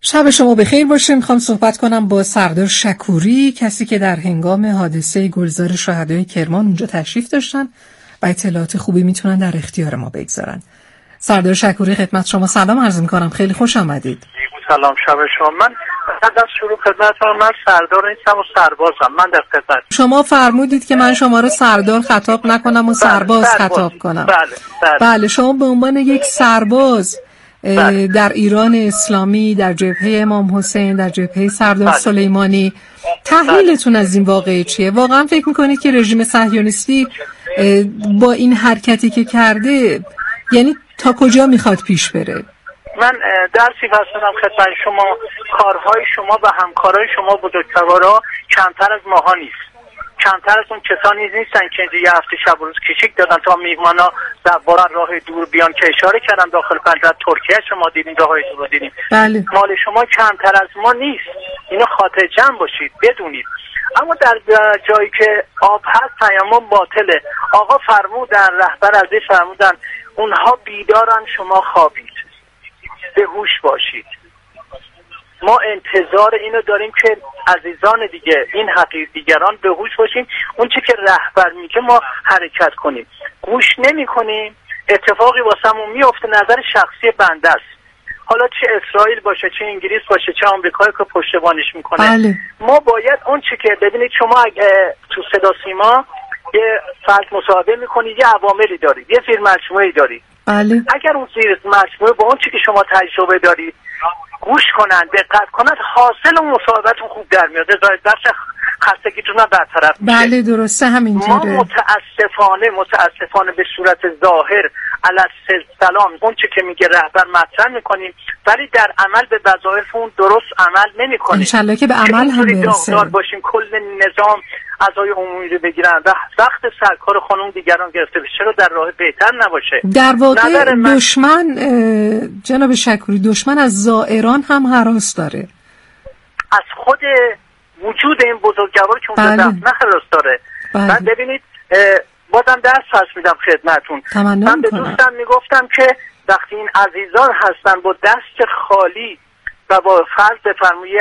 شب شما بخیر باشه. میخوام صحبت کنم با سردار شکوری، کسی که در هنگام حادثه گلزار شهدای کرمان اونجا تشریف داشتن و اطلاعات خوبی میتونن در اختیار ما بگذارن. سردار شکوری خدمت شما سلام عرض میکنم، خیلی خوش آمدید. سلام شب شما. من بعد از شروع خدمتتون، من سردار نیستم و سربازم. من در خدمت. شما فرمودید که من شما رو سردار خطاب نکنم و سرباز خطاب کنم. بله شما به عنوان یک سرباز در ایران اسلامی، در جبهه امام حسین، در جبهه سردار سلیمانی، تحلیلتون از این واقعه چیه؟ واقعا فکر میکنید که رژیم صهیونیستی با این حرکتی که کرده یعنی تا کجا میخواد پیش بره؟ من درسی واسطم خدمت شما، کارهای شما و همکارای شما بزرگوارا کمتر از ماها نیست، کمتر از اون کسانی نیستن که یه هفته شب و روز کشیک دادن تا میهمانا زوار راه دور بیان که اشاره کردم داخل پنجره ترکیه شما دیدین، راههای رو دیدین. بله. مال شما کمتر از ما نیست، اینو خاطر جمع باشید بدونید. اما در جایی که آب هست تیمم باطله. آقا فرمودن، رهبر عزیز فرمودن اونها بیدارن شما خوابید، به هوش باشید. ما انتظار اینو داریم که عزیزان دیگه، این حقیق دیگران به هوش باشیم، اون چی که رهبر میگه ما حرکت کنیم. گوش نمی کنیم، اتفاقی واسمون میفته، نظر شخصی بنده است. حالا چه اسرائیل باشه، چه انگلیس باشه، چه آمریکایی که پشتیبانیش میکنه. بله. ما باید اون چی که ببینید، شما اگه تو صدا سیما یه فرد مصاحبه میکنید، یه عواملی دارید، یه زیر مجموعه‌ای دارید. بله. اگر اون زیر مجموعه با اون چی که شما تجربه دارید گوش کنن، دقت کنن، حاصل اون مصاحبهتون خوب در میاد، بخش خستگیتون هم برطرف میشه. بله درسته، همینطوره. ما متاسفانه به صورت ظاهر علیه السلام اون چی که میگه رهبر مطرح میکنیم، ولی در عمل به وظایف اون درست عمل نمیکنیم. انشالله که به عمل هم برسه. داغدار باشیم کل نظام اعضای عمومی رو بگیرن و وقت سرکار خانم دیگران گرفته بشه، چرا در راه بهتر نباشه؟ در واقع دشمن جناب شکوری، دشمن از زائران هم هراس داره، از خود وجود این بزرگوار که اونجا دفنه هراس داره. من ببینید بازم درس پس میدم خدمتون. من به دوستم میگفتم که وقتی این عزیزان هستن با دست خالی و با فرض بفرمایید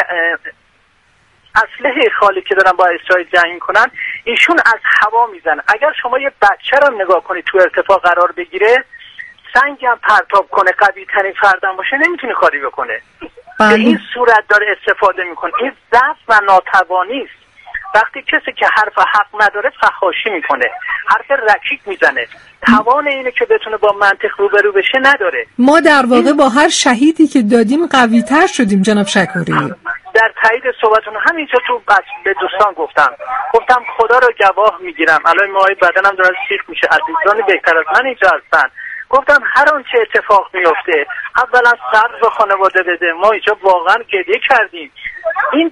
اسلحه خالی که دارن با اسرائیل جنگ کنن، ایشون از هوا میزنن. اگر شما یه بچه رو نگاه کنید تو ارتفاع قرار بگیره، سنگ هم پرتاب کنه، قوی ترین فردم باشه، نمیتونه کاری بکنه. به این صورت داره استفاده میکنه. این ضعف و ناتوانی است. وقتی کسی که حرف حق نداره فحاشی میکنه، حرف رکیک میزنه، توان اینه که بتونه با منطق روبرو بشه نداره. ما در واقع با هر شهیدی که دادیم قوی تر شدیم جناب شکوری. در تایید صحبتون همینجا تو به دوستان گفتم خدا رو گواه میگیرم، الان ماهای بدنم داره سیخ میشه، عزیزان بهتر از من اینجا هستن. گفتم هر آنچه اتفاق میفته اولا صبر به خانواده بده. ما اینجا واقعا گریه کردیم. این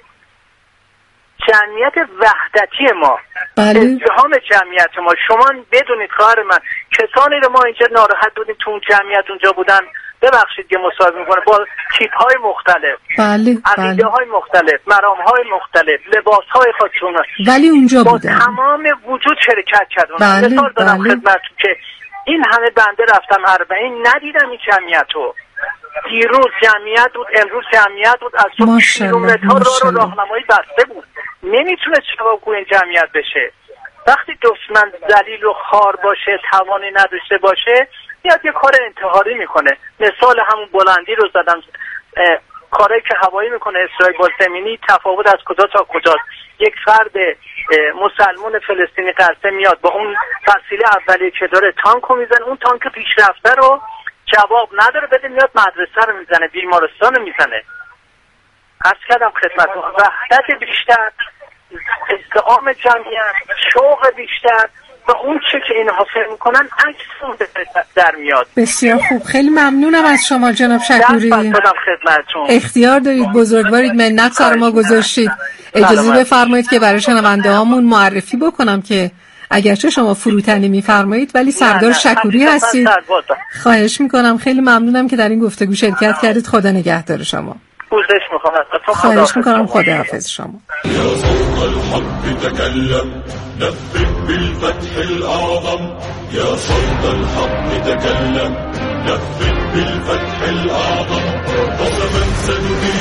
جمعیت وحدتی ما، ازدحام جمعیت ما، شما بدونید خواهر من، کسانی رو ما اینجا ناراحت بودیم تو اون جمعیت اونجا بودن، ببخشید که مصاحبه میکنه، با تیپ های مختلف، عقیده های مختلف، مرام های مختلف، لباس های خودشون، ولی اونجا بودن، با تمام وجود شرکت کردن. مثال دادم خدمتتون که این همه بنده رفتم 40 ندیدم این جمعیت رو. دیروز جمعیت بود، امروز جمعیت بود، از صبح کیلومترها رو راهنمایی بسته بود، نمیتونه جوابگوی این جمعیت بشه. وقتی دشمن ذلیل و خوار باشه، توانی نداشته باشه، میاد یه کار انتحاری میکنه. مثال همون بلندی رو زدم، کاری که هوایی میکنه اسرائیل با زمینی تفاوت از کجا تا کجاست. یک فرد مسلمان فلسطینی قصه میاد با اون وسیله اولیه که داره تانکو میزنه، اون تانک پیشرفته رو جواب نداره بده، میاد مدرسه رو میزنه، بیمارستان رو میزنه. عرض کردم خدمتتون وحدت بیشتر، ازدحام جمعیت، شوق بیشتر و اون چه که اینها فکر میکنن عکسون در میاد. بسیار خوب، خیلی ممنونم از شما جناب شکوری. اختیار دارید، بزرگوارید، منت سر ما گذاشتید. اجازه بفرمایید که برای شنونده هامون معرفی بکنم که اگرچه شما فروتنی میفرمایید ولی سردار شکوری هستید. خواهش میکنم، خیلی ممنونم که در این گفتگو شرکت کردید. خدا نگهدار شما. خواهش میکنم، خدا حافظ شما. يا صوت الحق تكلم نفذ بالفتح الأعظم، يا صوت الحق تكلم نفذ بالفتح الأعظم، قسما سنبي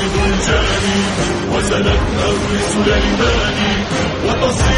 الفرجان وسنتنا الرسل للباني وتصير